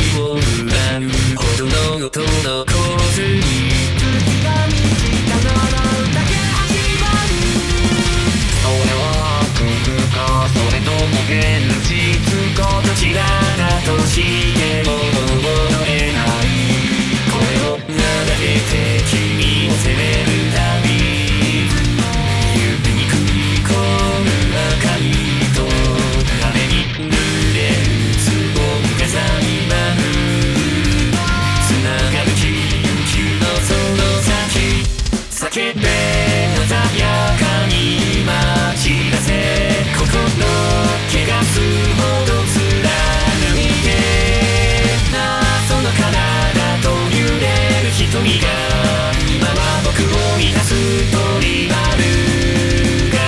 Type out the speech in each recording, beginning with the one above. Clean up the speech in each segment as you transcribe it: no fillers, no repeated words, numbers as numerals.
を奪うほどの音の構図に次が見つかならだけ始まる。 それは空かそれとも現実かどちらだとしても戻れない。声をなだけて君を責めるたび指に食い込む赤い糸雨に濡れるつぼみが咲いまる。つながる緊急のその先叫べ鮮やかに待ち出せ心汚すほど貫いて謎の体と揺れる瞳が今は僕を満たす鳥丸が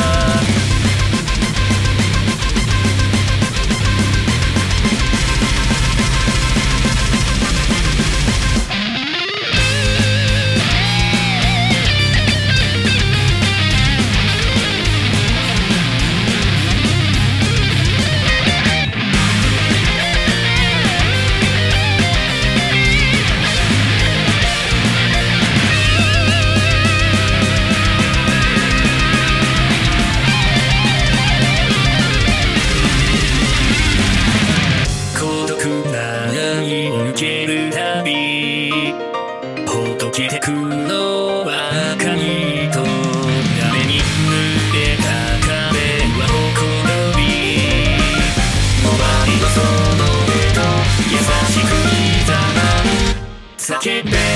抜けるたびほどけてくのは赤い糸雨に濡れた壁はほころび周りのその上と優しくいざまる叫べ